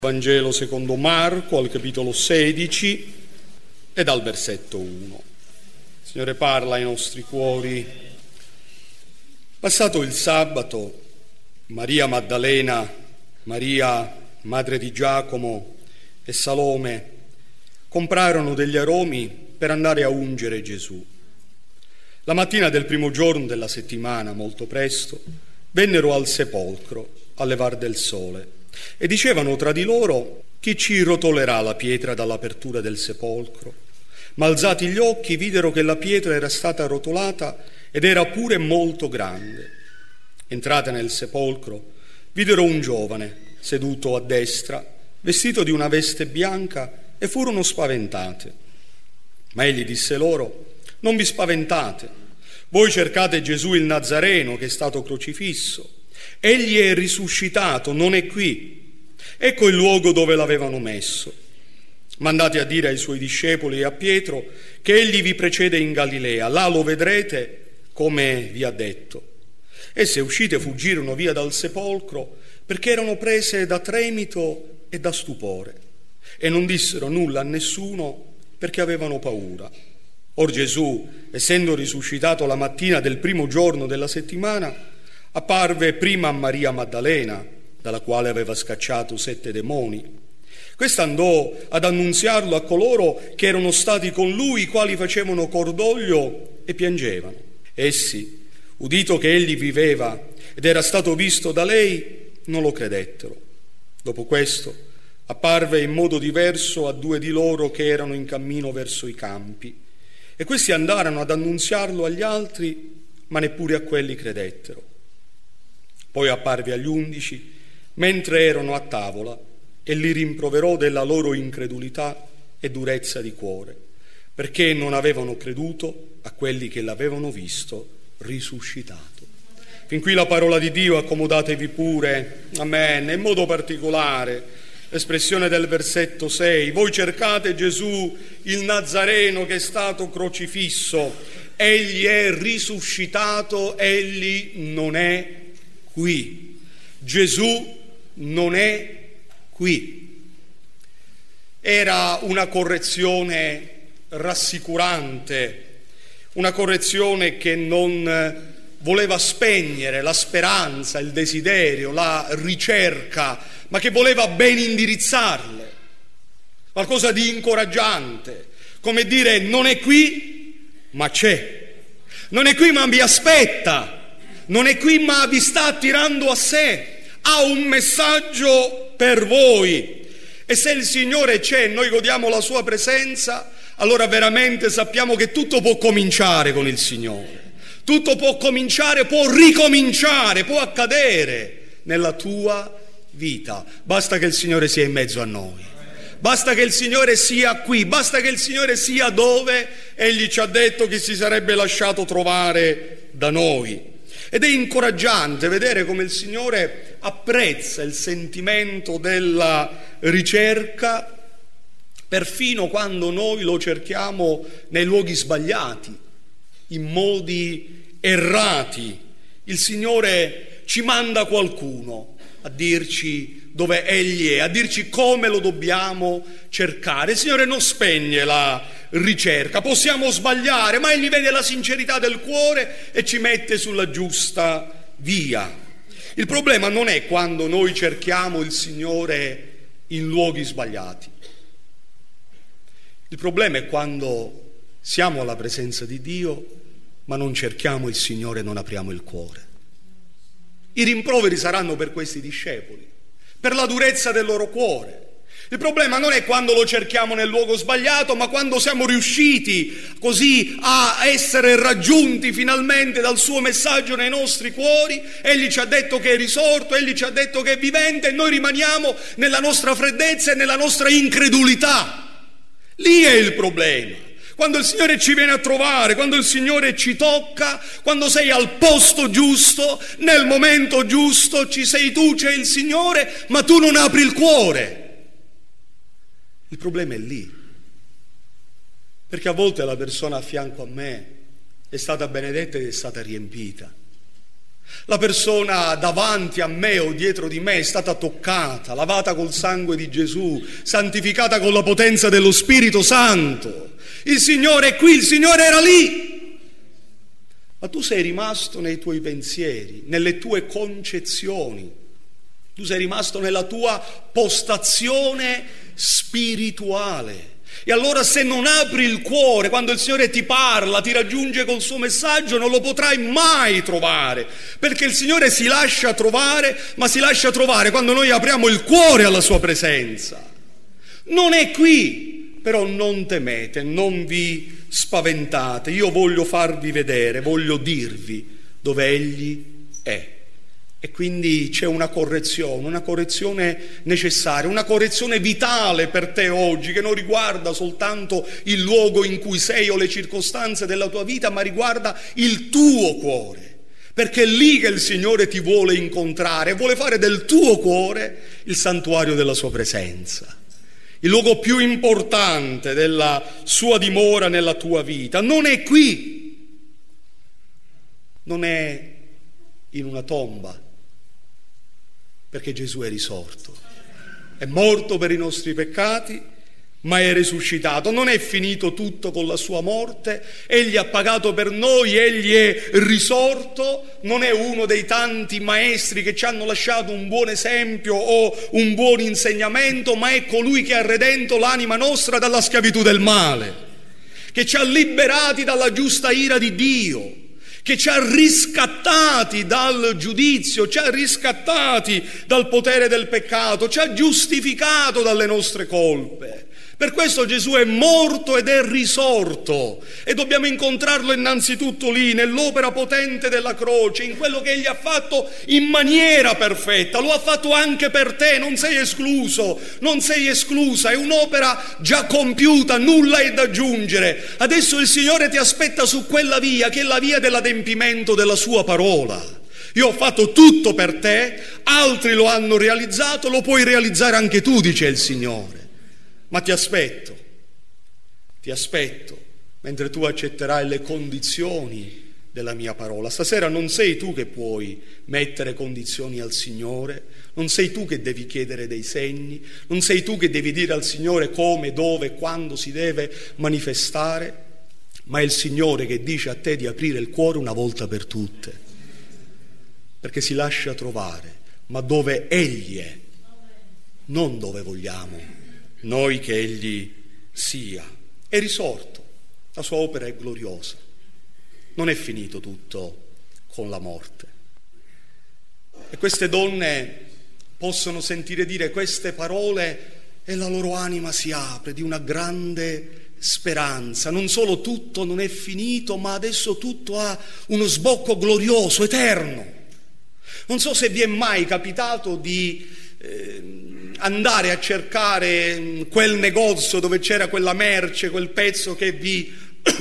Vangelo secondo Marco al capitolo 16 e dal versetto 1. Il Signore parla ai nostri cuori. Passato il sabato, Maria Maddalena, Maria, madre di Giacomo, e Salome comprarono degli aromi per andare a ungere Gesù. La mattina del primo giorno della settimana, molto presto, vennero al sepolcro al levar del sole e dicevano tra di loro: chi ci rotolerà la pietra dall'apertura del sepolcro? Ma alzati gli occhi videro che la pietra era stata rotolata ed era pure molto grande. Entrate nel sepolcro, videro un giovane seduto a destra, vestito di una veste bianca, e furono spaventate. Ma egli disse loro: non vi spaventate, voi cercate Gesù il Nazareno che è stato crocifisso. Egli è risuscitato, non è qui. Ecco il luogo dove l'avevano messo. Mandate a dire ai suoi discepoli e a Pietro che egli vi precede in Galilea, là lo vedrete come vi ha detto. Esse uscite fuggirono via dal sepolcro perché erano prese da tremito e da stupore e non dissero nulla a nessuno perché avevano paura. Or Gesù, essendo risuscitato la mattina del primo giorno della settimana, apparve prima a Maria Maddalena, dalla quale aveva scacciato 7 demoni. Questa andò ad annunziarlo a coloro che erano stati con lui, i quali facevano cordoglio e piangevano. Essi, udito che egli viveva ed era stato visto da lei, non lo credettero. Dopo questo apparve in modo diverso a 2 di loro che erano in cammino verso i campi, e questi andarono ad annunziarlo agli altri, ma neppure a quelli credettero. Poi apparve agli 11 mentre erano a tavola e li rimproverò della loro incredulità e durezza di cuore, perché non avevano creduto a quelli che l'avevano visto risuscitato. Fin qui la parola di Dio, accomodatevi pure. Amen. In modo particolare l'espressione del versetto 6: voi cercate Gesù il Nazareno che è stato crocifisso, egli è risuscitato, egli non è qui. Gesù non è qui. Era una correzione rassicurante, una correzione che non voleva spegnere la speranza, il desiderio, la ricerca, ma che voleva ben indirizzarle. Qualcosa di incoraggiante, come dire: non è qui, ma c'è. Non è qui, ma vi aspetta. Non è qui, ma vi sta attirando a sé. Ha un messaggio per voi. E se il Signore c'è e noi godiamo la sua presenza, allora veramente sappiamo che tutto può cominciare con il Signore. Tutto può cominciare, può ricominciare, può accadere nella tua vita. Basta che il Signore sia in mezzo a noi. Basta che il Signore sia qui. Basta che il Signore sia dove Egli ci ha detto che si sarebbe lasciato trovare da noi. Ed è incoraggiante vedere come il Signore apprezza il sentimento della ricerca, perfino quando noi lo cerchiamo nei luoghi sbagliati, in modi errati. Il Signore ci manda qualcuno a dirci dove Egli è, a dirci come lo dobbiamo cercare. Il Signore non spegne la ricerca, possiamo sbagliare, ma Egli vede la sincerità del cuore e ci mette sulla giusta via. Il problema non è quando noi cerchiamo il Signore in luoghi sbagliati. Il problema è quando siamo alla presenza di Dio, ma non cerchiamo il Signore e non apriamo il cuore. I rimproveri saranno per questi discepoli, per la durezza del loro cuore. Il problema non è quando lo cerchiamo nel luogo sbagliato, ma quando siamo riusciti così a essere raggiunti finalmente dal suo messaggio nei nostri cuori. Egli ci ha detto che è risorto, Egli ci ha detto che è vivente, e noi rimaniamo nella nostra freddezza e nella nostra incredulità. Lì è il problema. Quando il Signore ci viene a trovare, quando il Signore ci tocca, quando sei al posto giusto, nel momento giusto, ci sei tu, c'è il Signore, ma tu non apri il cuore. Il problema è lì, perché a volte la persona a fianco a me è stata benedetta ed è stata riempita. La persona davanti a me o dietro di me è stata toccata, lavata col sangue di Gesù, santificata con la potenza dello Spirito Santo. Il Signore è qui, il Signore era lì. Ma tu sei rimasto nei tuoi pensieri, nelle tue concezioni. Tu sei rimasto nella tua postazione spirituale. E allora se non apri il cuore, quando il Signore ti parla, ti raggiunge col suo messaggio, non lo potrai mai trovare, perché il Signore si lascia trovare, ma si lascia trovare quando noi apriamo il cuore alla sua presenza. Non è qui, però non temete, non vi spaventate, io voglio farvi vedere, voglio dirvi dove Egli è. E quindi c'è una correzione necessaria, una correzione vitale per te oggi, che non riguarda soltanto il luogo in cui sei o le circostanze della tua vita, ma riguarda il tuo cuore, perché è lì che il Signore ti vuole incontrare, vuole fare del tuo cuore il santuario della sua presenza, il luogo più importante della sua dimora nella tua vita. Non è qui, non è in una tomba, perché Gesù è risorto, è morto per i nostri peccati, ma è risuscitato. Non è finito tutto con la sua morte, Egli ha pagato per noi, Egli è risorto, non è uno dei tanti maestri che ci hanno lasciato un buon esempio o un buon insegnamento, ma è colui che ha redento l'anima nostra dalla schiavitù del male, che ci ha liberati dalla giusta ira di Dio, che ci ha riscattati dal giudizio, ci ha riscattati dal potere del peccato, ci ha giustificato dalle nostre colpe. Per questo Gesù è morto ed è risorto, e dobbiamo incontrarlo innanzitutto lì, nell'opera potente della croce, in quello che Egli ha fatto in maniera perfetta. Lo ha fatto anche per te, non sei escluso, non sei esclusa, è un'opera già compiuta, nulla è da aggiungere. Adesso il Signore ti aspetta su quella via, che è la via dell'adempimento della sua parola. Io ho fatto tutto per te, altri lo hanno realizzato, lo puoi realizzare anche tu, dice il Signore. Ma ti aspetto, mentre tu accetterai le condizioni della mia parola. Stasera non sei tu che puoi mettere condizioni al Signore, non sei tu che devi chiedere dei segni, non sei tu che devi dire al Signore come, dove, quando si deve manifestare, ma è il Signore che dice a te di aprire il cuore una volta per tutte, perché si lascia trovare, ma dove Egli è, non dove vogliamo noi che Egli sia. È risorto, la sua opera è gloriosa, non è finito tutto con la morte. E queste donne possono sentire dire queste parole e la loro anima si apre di una grande speranza. Non solo tutto non è finito, ma adesso tutto ha uno sbocco glorioso, eterno. Non so se vi è mai capitato di andare a cercare quel negozio dove c'era quella merce, quel pezzo che vi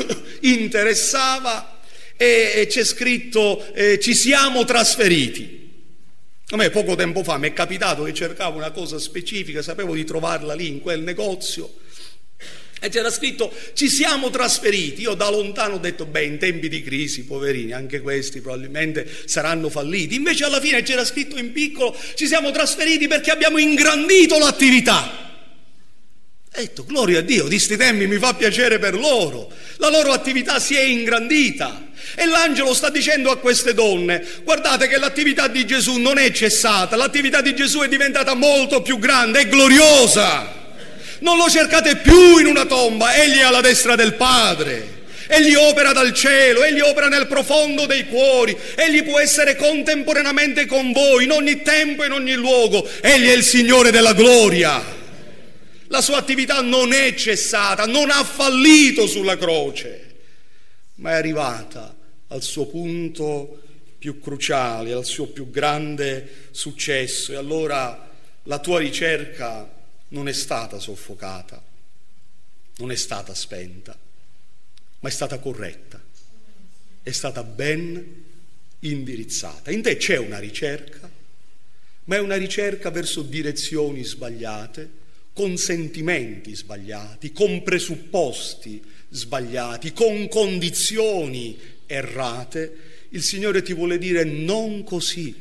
interessava, e c'è scritto ci siamo trasferiti. A me poco tempo fa mi è capitato che cercavo una cosa specifica, sapevo di trovarla lì in quel negozio e c'era scritto ci siamo trasferiti. Io da lontano ho detto in tempi di crisi, poverini, anche questi probabilmente saranno falliti. Invece alla fine c'era scritto in piccolo ci siamo trasferiti perché abbiamo ingrandito l'attività. Ho detto gloria a Dio, di sti tempi mi fa piacere per loro, la loro attività si è ingrandita. E l'angelo sta dicendo a queste donne: guardate che l'attività di Gesù non è cessata, l'attività di Gesù è diventata molto più grande, è gloriosa. Non lo cercate più in una tomba, Egli è alla destra del Padre, Egli opera dal cielo, Egli opera nel profondo dei cuori, Egli può essere contemporaneamente con voi in ogni tempo e in ogni luogo, Egli è il Signore della gloria. La sua attività non è cessata, non ha fallito sulla croce, ma è arrivata al suo punto più cruciale, al suo più grande successo. E allora la tua ricerca non è stata soffocata, non è stata spenta, ma è stata corretta, è stata ben indirizzata. In te c'è una ricerca, ma è una ricerca verso direzioni sbagliate, con sentimenti sbagliati, con presupposti sbagliati, con condizioni errate, Il Signore ti vuole dire: non così,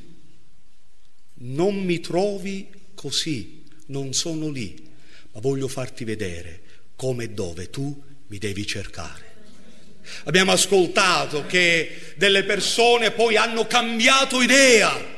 non mi trovi così, non sono lì, ma voglio farti vedere come e dove tu mi devi cercare. Abbiamo ascoltato che delle persone poi hanno cambiato idea.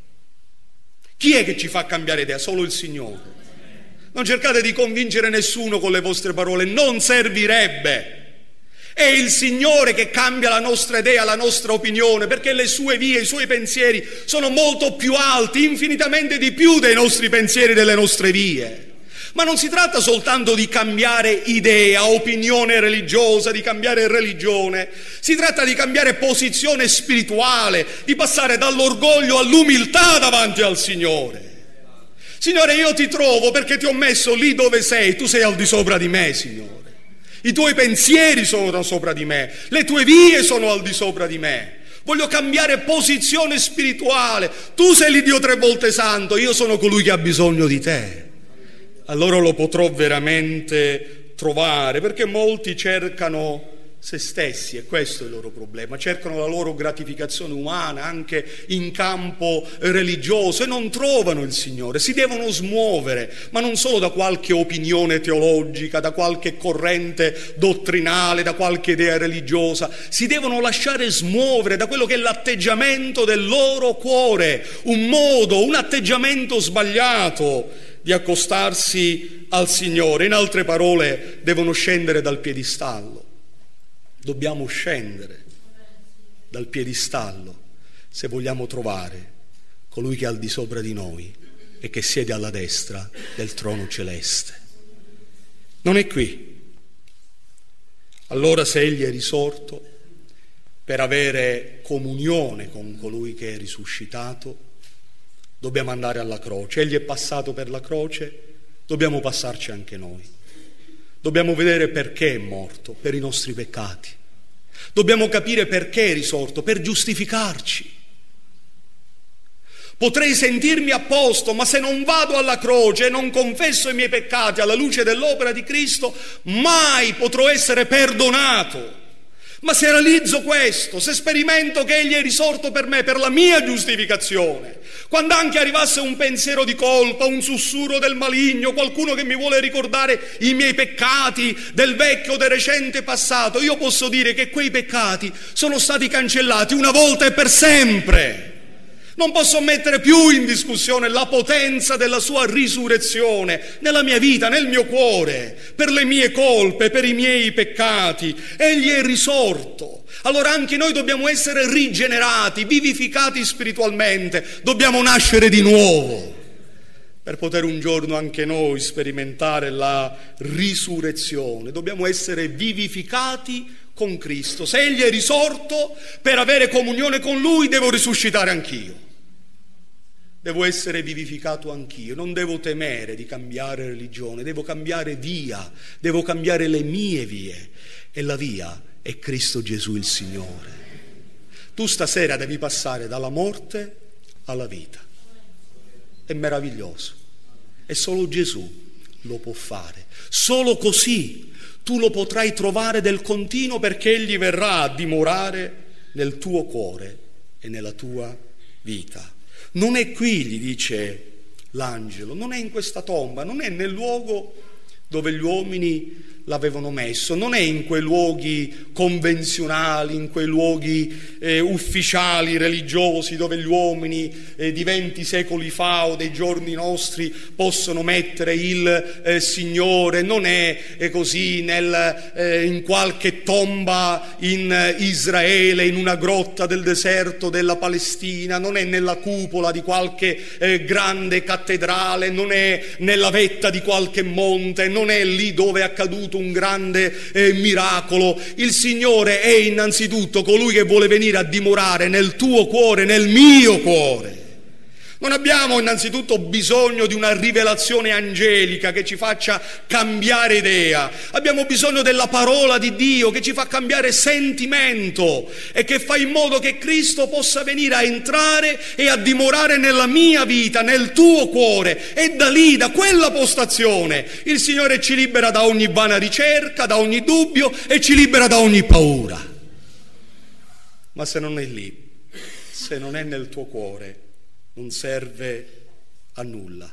Chi è che ci fa cambiare idea? Solo il Signore. Non cercate di convincere nessuno con le vostre parole, non servirebbe. È il Signore che cambia la nostra idea, la nostra opinione, perché le sue vie, i suoi pensieri sono molto più alti, infinitamente di più dei nostri pensieri, delle nostre vie. Ma non si tratta soltanto di cambiare idea, opinione religiosa, di cambiare religione. Si tratta di cambiare posizione spirituale, di passare dall'orgoglio all'umiltà davanti al Signore. Signore, io ti trovo perché ti ho messo lì dove sei, tu sei al di sopra di me, Signore. I tuoi pensieri sono sopra di me, le tue vie sono al di sopra di me. Voglio cambiare posizione spirituale. Tu sei l'Iddio tre volte santo, io sono colui che ha bisogno di te. Allora lo potrò veramente trovare, perché molti cercano se stessi, e questo è il loro problema, cercano la loro gratificazione umana anche in campo religioso e non trovano il Signore. Si devono smuovere, ma non solo da qualche opinione teologica, da qualche corrente dottrinale, da qualche idea religiosa, si devono lasciare smuovere da quello che è l'atteggiamento del loro cuore, un atteggiamento sbagliato di accostarsi al Signore. In altre parole, devono scendere dal piedistallo. Dobbiamo scendere dal piedistallo se vogliamo trovare colui che è al di sopra di noi e che siede alla destra del trono celeste. Non è qui. Allora, se Egli è risorto, per avere comunione con colui che è risuscitato, dobbiamo andare alla croce. Egli è passato per la croce, dobbiamo passarci anche noi. Dobbiamo vedere perché è morto, per i nostri peccati. Dobbiamo capire perché è risorto, per giustificarci. Potrei sentirmi a posto, ma se non vado alla croce e non confesso i miei peccati alla luce dell'opera di Cristo, mai potrò essere perdonato. Ma se realizzo questo, se sperimento che Egli è risorto per me, per la mia giustificazione, quando anche arrivasse un pensiero di colpa, un sussurro del maligno, qualcuno che mi vuole ricordare i miei peccati del vecchio o del recente passato, io posso dire che quei peccati sono stati cancellati una volta e per sempre. Non posso mettere più in discussione la potenza della sua risurrezione nella mia vita, nel mio cuore, per le mie colpe, per i miei peccati. Egli è risorto. Allora anche noi dobbiamo essere rigenerati, vivificati spiritualmente. Dobbiamo nascere di nuovo per poter un giorno anche noi sperimentare la risurrezione. Dobbiamo essere vivificati con Cristo. Se Egli è risorto, per avere comunione con Lui devo risuscitare anch'io. Devo essere vivificato anch'io, non devo temere di cambiare religione, devo cambiare via, devo cambiare le mie vie. E la via è Cristo Gesù il Signore. Tu stasera devi passare dalla morte alla vita. È meraviglioso. E solo Gesù lo può fare. Solo così tu lo potrai trovare del continuo, perché Egli verrà a dimorare nel tuo cuore e nella tua vita. Non è qui, gli dice l'angelo, non è in questa tomba, non è nel luogo dove gli uomini l'avevano messo, non è in quei luoghi convenzionali, in quei luoghi ufficiali, religiosi, dove gli uomini di 20 secoli fa o dei giorni nostri possono mettere il Signore. Non è così in qualche tomba in Israele, in una grotta del deserto della Palestina, non è nella cupola di qualche grande cattedrale, non è nella vetta di qualche monte, non è lì dove è accaduto un grande miracolo. Il Signore è innanzitutto colui che vuole venire a dimorare nel tuo cuore, nel mio cuore. Non abbiamo innanzitutto bisogno di una rivelazione angelica che ci faccia cambiare idea. Abbiamo bisogno della parola di Dio che ci fa cambiare sentimento e che fa in modo che Cristo possa venire a entrare e a dimorare nella mia vita, nel tuo cuore. E da lì, da quella postazione, il Signore ci libera da ogni vana ricerca, da ogni dubbio e ci libera da ogni paura. Ma se non è lì, se non è nel tuo cuore, non serve a nulla.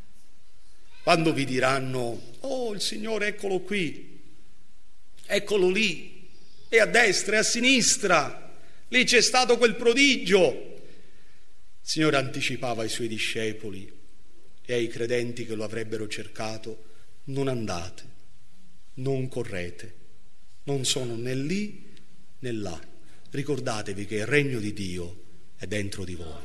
Quando vi diranno: oh, il Signore eccolo qui, eccolo lì, e a destra e a sinistra, lì c'è stato quel prodigio. Il Signore anticipava ai Suoi discepoli e ai credenti che lo avrebbero cercato: non andate, non correte, non sono né lì né là. Ricordatevi che il regno di Dio è dentro di voi.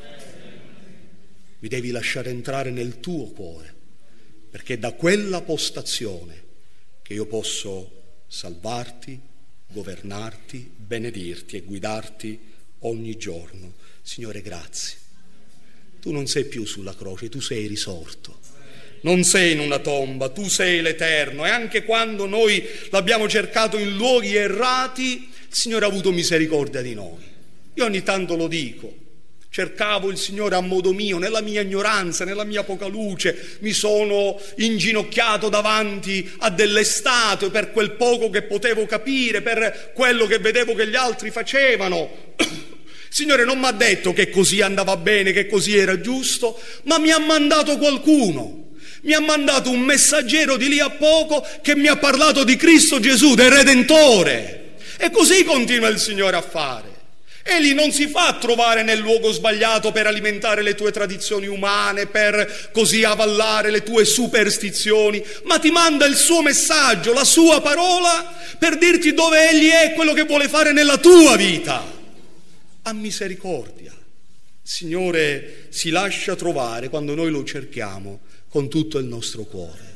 Vi devi lasciare entrare nel tuo cuore, perché è da quella postazione che io posso salvarti, governarti, benedirti e guidarti ogni giorno. Signore, grazie. Tu non sei più sulla croce, tu sei risorto. Non sei in una tomba, tu sei l'Eterno. E anche quando noi l'abbiamo cercato in luoghi errati, il Signore ha avuto misericordia di noi. Io ogni tanto lo dico. Cercavo il Signore a modo mio, nella mia ignoranza, nella mia poca luce, mi sono inginocchiato davanti a delle statue per quel poco che potevo capire, per quello che vedevo che gli altri facevano. Il Signore non mi ha detto che così andava bene, che così era giusto, ma mi ha mandato qualcuno, mi ha mandato un messaggero di lì a poco che mi ha parlato di Cristo Gesù, del Redentore. E così continua il Signore a fare. Egli non si fa trovare nel luogo sbagliato per alimentare le tue tradizioni umane, per così avallare le tue superstizioni, ma ti manda il suo messaggio, la sua parola, per dirti dove Egli è, quello che vuole fare nella tua vita. Ha misericordia. Il Signore si lascia trovare quando noi lo cerchiamo con tutto il nostro cuore.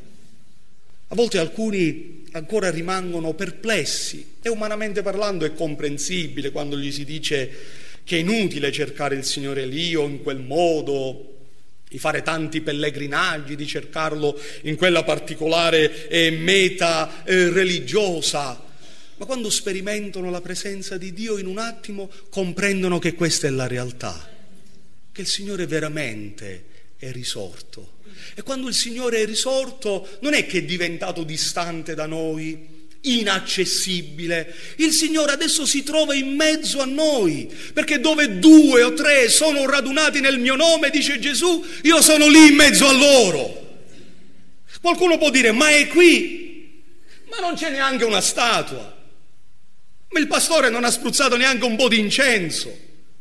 A volte alcuni ancora rimangono perplessi e umanamente parlando è comprensibile quando gli si dice che è inutile cercare il Signore lì o in quel modo, di fare tanti pellegrinaggi, di cercarlo in quella particolare meta religiosa. Ma quando sperimentano la presenza di Dio in un attimo comprendono che questa è la realtà, che il Signore veramente è risorto. E quando il Signore è risorto non è che è diventato distante da noi, inaccessibile. Il Signore adesso si trova in mezzo a noi, perché dove 2 o 3 sono radunati nel mio nome, dice Gesù, io sono lì in mezzo a loro. Qualcuno può dire: ma è qui, ma non c'è neanche una statua, ma il pastore non ha spruzzato neanche un po' di incenso.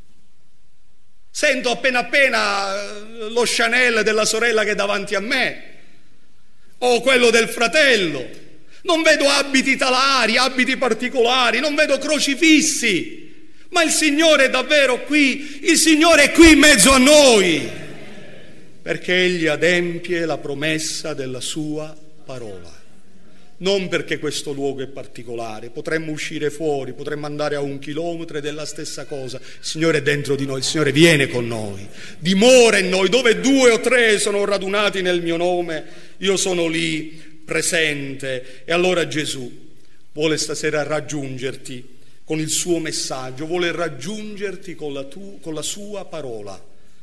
Sento appena lo Chanel della sorella che è davanti a me, o quello del fratello. Non vedo abiti talari, abiti particolari, non vedo crocifissi. Ma il Signore è davvero qui, il Signore è qui in mezzo a noi, perché Egli adempie la promessa della sua parola. Non perché questo luogo è particolare, potremmo uscire fuori, potremmo andare a 1 chilometro ed è la stessa cosa. Il Signore è dentro di noi, il Signore viene con noi, dimora in noi. Dove 2 o 3 sono radunati nel mio nome, io sono lì presente. E allora Gesù vuole stasera raggiungerti con il suo messaggio, vuole raggiungerti con la sua parola.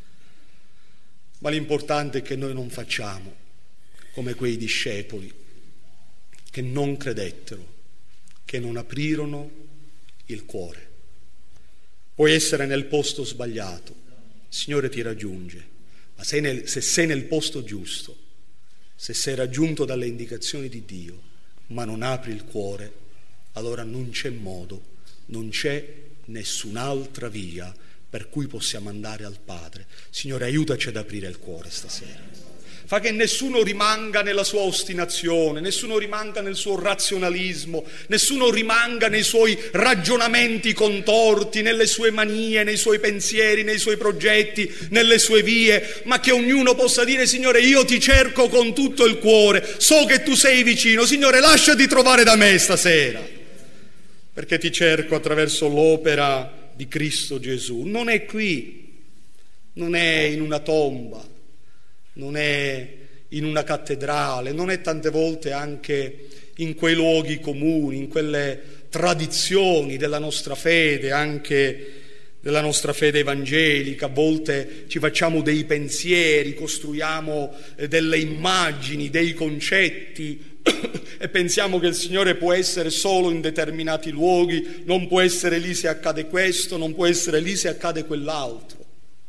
Ma l'importante è che noi non facciamo come quei discepoli che non credettero, che non aprirono il cuore. Puoi essere nel posto sbagliato, il Signore ti raggiunge, ma se sei nel posto giusto, se sei raggiunto dalle indicazioni di Dio, ma non apri il cuore, allora non c'è modo, non c'è nessun'altra via per cui possiamo andare al Padre. Signore, aiutaci ad aprire il cuore stasera. Fa che nessuno rimanga nella sua ostinazione, nessuno rimanga nel suo razionalismo, nessuno rimanga nei suoi ragionamenti contorti, nelle sue manie, nei suoi pensieri, nei suoi progetti, nelle sue vie, ma che ognuno possa dire: Signore, io ti cerco con tutto il cuore, so che tu sei vicino, Signore, lasciati trovare da me stasera, perché ti cerco attraverso l'opera di Cristo Gesù. Non è qui, non è in una tomba, non è in una cattedrale, non è tante volte anche in quei luoghi comuni, in quelle tradizioni della nostra fede, anche della nostra fede evangelica. A volte ci facciamo dei pensieri, costruiamo delle immagini, dei concetti e pensiamo che il Signore può essere solo in determinati luoghi, non può essere lì se accade questo, non può essere lì se accade quell'altro.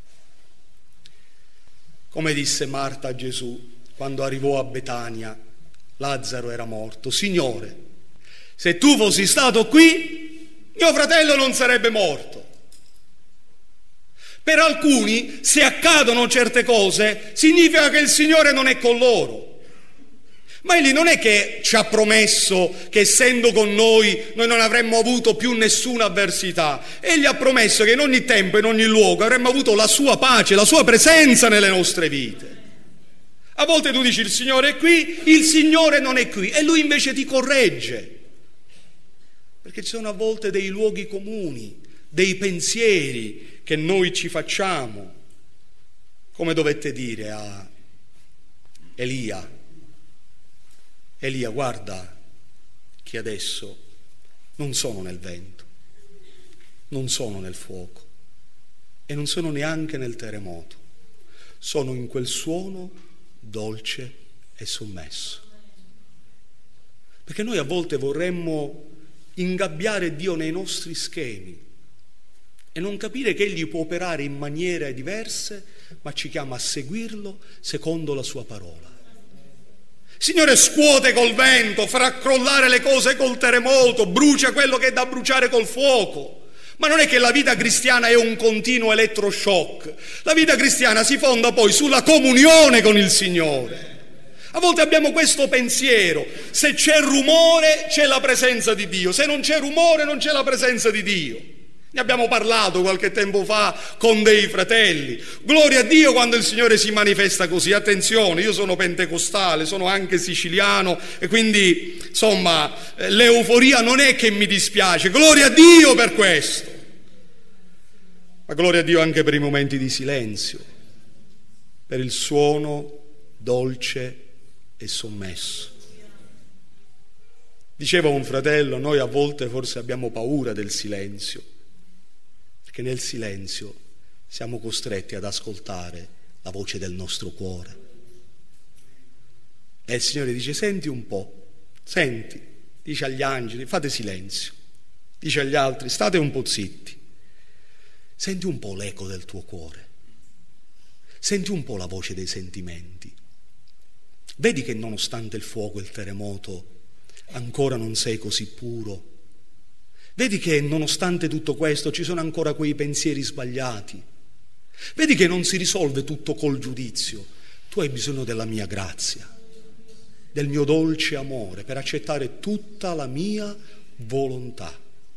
Come disse Marta a Gesù quando arrivò a Betania, Lazzaro era morto: Signore, se tu fossi stato qui, mio fratello non sarebbe morto. Per alcuni, se accadono certe cose, significa che il Signore non è con loro. Ma Egli non è che ci ha promesso che essendo con noi non avremmo avuto più nessuna avversità. Egli ha promesso che in ogni tempo, in ogni luogo, avremmo avuto la sua pace, la sua presenza nelle nostre vite. A volte tu dici il Signore è qui, il Signore non è qui, e Lui invece ti corregge. Perché ci sono a volte dei luoghi comuni, dei pensieri che noi ci facciamo, come dovette dire a Elia: Elia, guarda che adesso non sono nel vento, non sono nel fuoco e non sono neanche nel terremoto, sono in quel suono dolce e sommesso. Perché noi a volte vorremmo ingabbiare Dio nei nostri schemi e non capire che Egli può operare in maniere diverse, ma ci chiama a seguirlo secondo la sua parola. Il Signore scuote col vento, farà crollare le cose col terremoto, brucia quello che è da bruciare col fuoco. Ma non è che la vita cristiana è un continuo elettroshock. La vita cristiana si fonda poi sulla comunione con il Signore. A volte abbiamo questo pensiero: se c'è rumore c'è la presenza di Dio, se non c'è rumore non c'è la presenza di Dio. Ne abbiamo parlato qualche tempo fa con dei fratelli. Gloria a Dio quando il Signore si manifesta così. Attenzione, io sono pentecostale, sono anche siciliano e quindi insomma l'euforia non è che mi dispiace. Gloria a Dio per questo. Ma gloria a Dio anche per i momenti di silenzio, per il suono dolce e sommesso. Diceva un fratello: noi a volte forse abbiamo paura del silenzio, perché nel silenzio siamo costretti ad ascoltare la voce del nostro cuore. E il Signore dice: senti un po', senti, dice agli angeli: fate silenzio, dice agli altri: state un po' zitti, senti un po' l'eco del tuo cuore, senti un po' la voce dei sentimenti. Vedi che nonostante il fuoco e il terremoto ancora non sei così puro. Vedi che nonostante tutto questo ci sono ancora quei pensieri sbagliati. Vedi che non si risolve tutto col giudizio. Tu hai bisogno della mia grazia, del mio dolce amore per accettare tutta la mia volontà.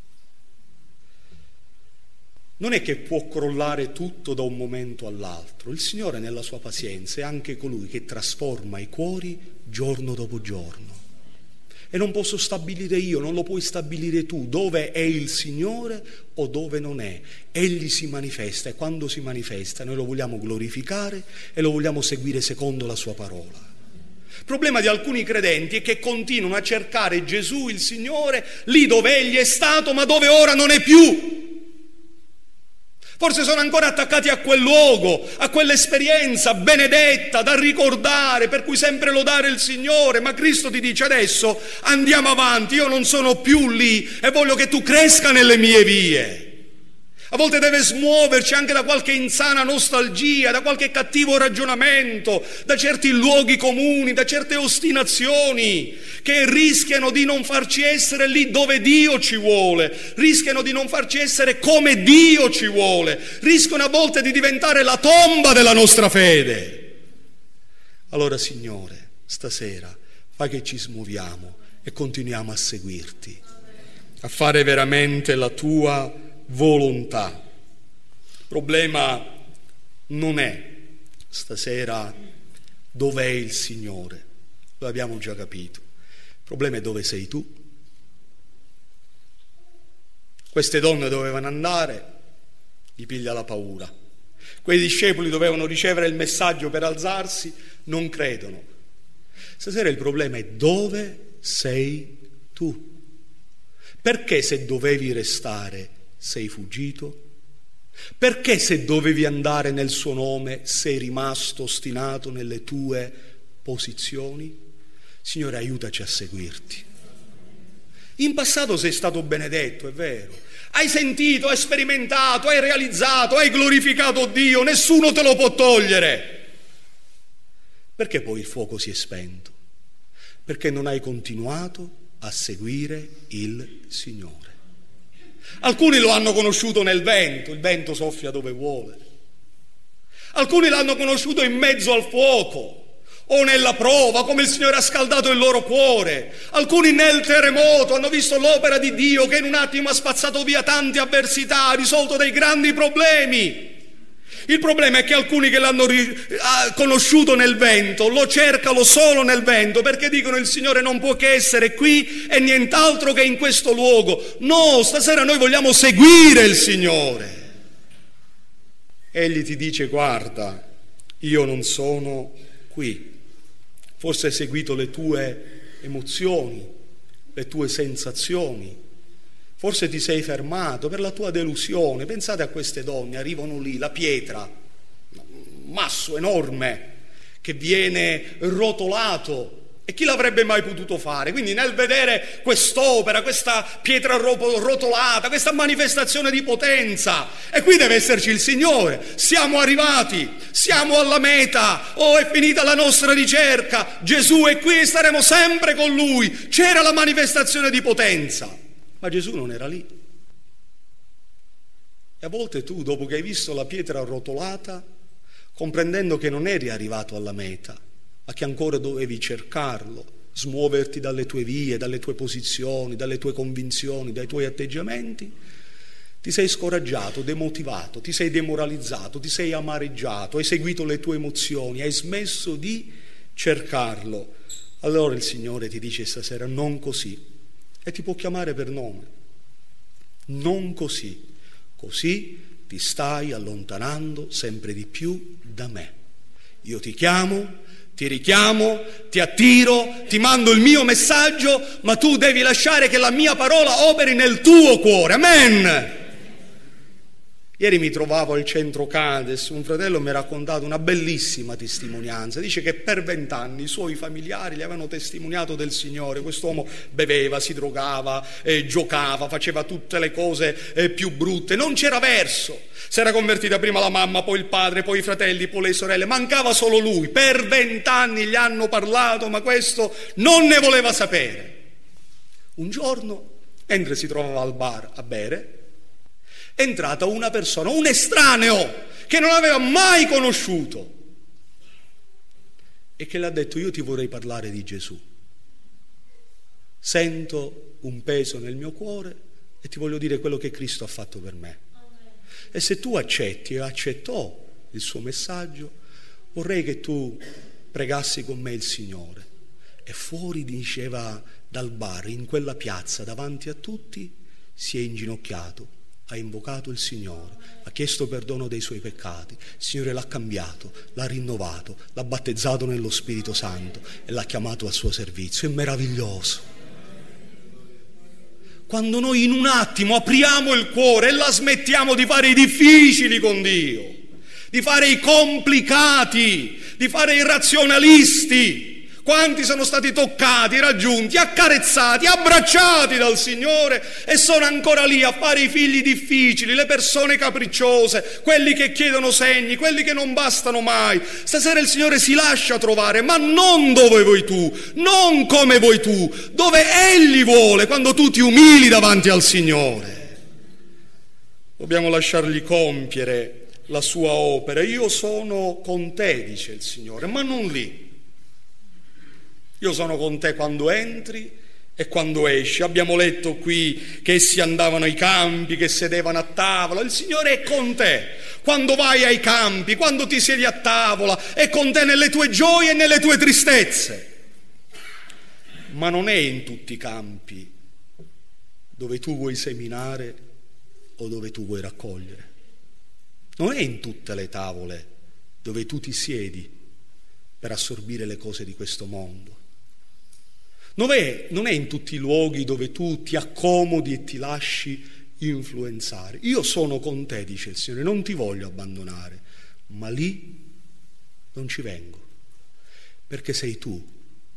Non è che può crollare tutto da un momento all'altro. Il Signore nella sua pazienza è anche colui che trasforma i cuori giorno dopo giorno. E non posso stabilire io, non lo puoi stabilire tu, dove è il Signore o dove non è. Egli si manifesta e quando si manifesta noi lo vogliamo glorificare e lo vogliamo seguire secondo la sua parola. Il problema di alcuni credenti è che continuano a cercare Gesù, il Signore, lì dove Egli è stato ma dove ora non è più. Forse sono ancora attaccati a quel luogo, a quell'esperienza benedetta da ricordare, per cui sempre lodare il Signore, ma Cristo ti dice: adesso andiamo avanti, io non sono più lì e voglio che tu cresca nelle mie vie. A volte deve smuoverci anche da qualche insana nostalgia, da qualche cattivo ragionamento, da certi luoghi comuni, da certe ostinazioni che rischiano di non farci essere lì dove Dio ci vuole, rischiano di non farci essere come Dio ci vuole, rischiano a volte di diventare la tomba della nostra fede. Allora, Signore, stasera fai che ci smuoviamo e continuiamo a seguirti, a fare veramente la tua volontà. Il problema non è stasera dov'è il Signore, lo abbiamo già capito. Il problema è dove sei tu. Queste donne dovevano andare, gli piglia la paura. Quei discepoli dovevano ricevere il messaggio per alzarsi, non credono. Stasera il problema è dove sei tu. Perché se dovevi restare sei fuggito? Perché se dovevi andare nel suo nome sei rimasto ostinato nelle tue posizioni? Signore, aiutaci a seguirti. In passato sei stato benedetto, è vero. Hai sentito, hai sperimentato, hai realizzato, hai glorificato Dio, nessuno te lo può togliere. Perché poi il fuoco si è spento? Perché non hai continuato a seguire il Signore. Alcuni lo hanno conosciuto nel vento, il vento soffia dove vuole. Alcuni l'hanno conosciuto in mezzo al fuoco o nella prova, come il Signore ha scaldato il loro cuore. Alcuni nel terremoto hanno visto l'opera di Dio che in un attimo ha spazzato via tante avversità, ha risolto dei grandi problemi. Il problema è che alcuni che l'hanno conosciuto nel vento lo cercano solo nel vento, perché dicono il Signore non può che essere qui e nient'altro che in questo luogo. No, stasera noi vogliamo seguire il Signore. Egli ti dice: guarda, io non sono qui. Forse hai seguito le tue emozioni, le tue sensazioni. Forse ti sei fermato per la tua delusione. Pensate a queste donne, arrivano lì, la pietra, un masso enorme che viene rotolato. E chi l'avrebbe mai potuto fare? Quindi nel vedere quest'opera, questa pietra rotolata, questa manifestazione di potenza, e qui deve esserci il Signore. Siamo arrivati, siamo alla meta, è finita la nostra ricerca, Gesù è qui e staremo sempre con Lui. C'era la manifestazione di potenza, ma Gesù non era lì. E a volte tu, dopo che hai visto la pietra rotolata, comprendendo che non eri arrivato alla meta, ma che ancora dovevi cercarlo, smuoverti dalle tue vie, dalle tue posizioni, dalle tue convinzioni, dai tuoi atteggiamenti, ti sei scoraggiato, demotivato, ti sei demoralizzato, ti sei amareggiato, hai seguito le tue emozioni, hai smesso di cercarlo. Allora il Signore ti dice stasera: non così, e ti può chiamare per nome. Non così, così ti stai allontanando sempre di più da me. Io ti chiamo, ti richiamo, ti attiro, ti mando il mio messaggio, ma tu devi lasciare che la mia parola operi nel tuo cuore. Amen. Ieri mi trovavo al centro Cades, un fratello mi ha raccontato una bellissima testimonianza. Dice che per 20 anni i suoi familiari gli avevano testimoniato del Signore. Quest'uomo beveva, si drogava, giocava, faceva tutte le cose più brutte, non c'era verso. Si era convertita prima la mamma, poi il padre, poi i fratelli, poi le sorelle, mancava solo lui. Per 20 anni gli hanno parlato, ma questo non ne voleva sapere. Un giorno, mentre si trovava al bar a bere, è entrata una persona, un estraneo che non aveva mai conosciuto e che le ha detto: io ti vorrei parlare di Gesù, sento un peso nel mio cuore e ti voglio dire quello che Cristo ha fatto per me. E se tu accetti, e accettò il suo messaggio, vorrei che tu pregassi con me il Signore. E fuori, diceva, dal bar, in quella piazza, davanti a tutti, si è inginocchiato, ha invocato il Signore, ha chiesto perdono dei suoi peccati. Il Signore l'ha cambiato, l'ha rinnovato, l'ha battezzato nello Spirito Santo e l'ha chiamato al suo servizio. È meraviglioso. Quando noi in un attimo apriamo il cuore e la smettiamo di fare i difficili con Dio, di fare i complicati, di fare i razionalisti. Quanti sono stati toccati, raggiunti, accarezzati, abbracciati dal Signore e sono ancora lì a fare i figli difficili, le persone capricciose, quelli che chiedono segni, quelli che non bastano mai. Stasera il Signore si lascia trovare, ma non dove vuoi tu, non come vuoi tu, dove Egli vuole, quando tu ti umili davanti al Signore. Dobbiamo lasciargli compiere la sua opera. Io sono con te, dice il Signore, ma non lì. Io sono con te quando entri e quando esci. Abbiamo letto qui che essi andavano ai campi, che sedevano a tavola. Il Signore è con te quando vai ai campi, quando ti siedi a tavola, è con te nelle tue gioie e nelle tue tristezze. Ma non è in tutti i campi dove tu vuoi seminare o dove tu vuoi raccogliere. Non è in tutte le tavole dove tu ti siedi per assorbire le cose di questo mondo. Non è in tutti i luoghi dove tu ti accomodi e ti lasci influenzare. Io sono con te, dice il Signore, non ti voglio abbandonare, ma lì non ci vengo, perché sei tu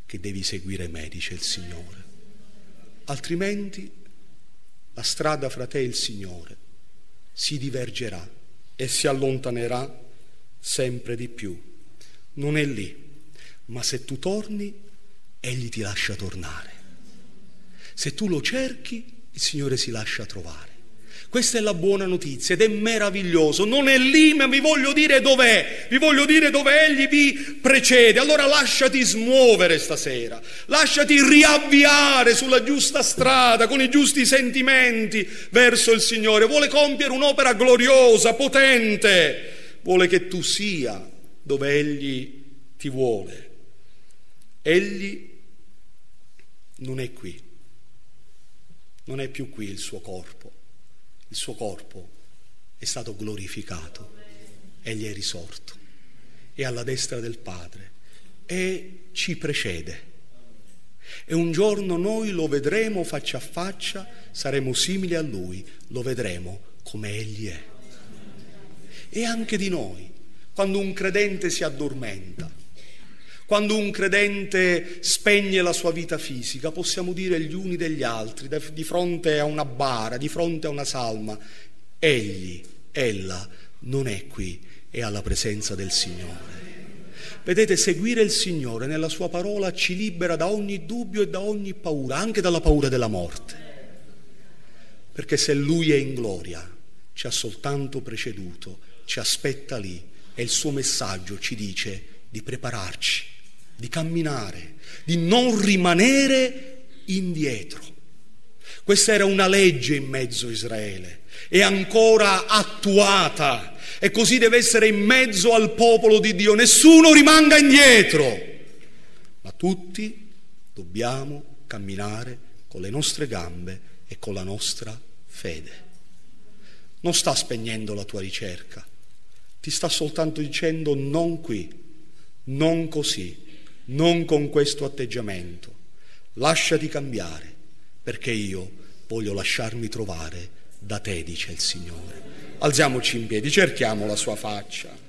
che devi seguire me, dice il Signore. Altrimenti la strada fra te e il Signore si divergerà e si allontanerà sempre di più. Non è lì, ma se tu torni, Egli ti lascia tornare. Se tu lo cerchi, il Signore si lascia trovare. Questa è la buona notizia ed è meraviglioso. Non è lì, ma vi voglio dire dov'è. Vi voglio dire dove Egli vi precede. Allora lasciati smuovere stasera. Lasciati riavviare sulla giusta strada, con i giusti sentimenti verso il Signore. Vuole compiere un'opera gloriosa, potente. Vuole che tu sia dove Egli ti vuole. Egli non è qui. Non è più qui il suo corpo. Il suo corpo è stato glorificato, Egli è risorto, è alla destra del Padre e ci precede. E un giorno noi lo vedremo faccia a faccia, saremo simili a Lui, lo vedremo come Egli è. E anche di noi, quando un credente si addormenta, quando un credente spegne la sua vita fisica, possiamo dire gli uni degli altri, di fronte a una bara, di fronte a una salma, egli, ella, non è qui, è alla presenza del Signore. Vedete, seguire il Signore nella sua parola ci libera da ogni dubbio e da ogni paura, anche dalla paura della morte. Perché se Lui è in gloria, ci ha soltanto preceduto, ci aspetta lì e il suo messaggio ci dice di prepararci, di camminare, di non rimanere indietro. Questa era una legge in mezzo a Israele, è ancora attuata e così deve essere in mezzo al popolo di Dio. Nessuno rimanga indietro, ma tutti dobbiamo camminare con le nostre gambe e con la nostra fede. Non sta spegnendo la tua ricerca, ti sta soltanto dicendo non qui, non così, non con questo atteggiamento. Lasciati cambiare, perché io voglio lasciarmi trovare da te, dice il Signore. Alziamoci in piedi, cerchiamo la sua faccia.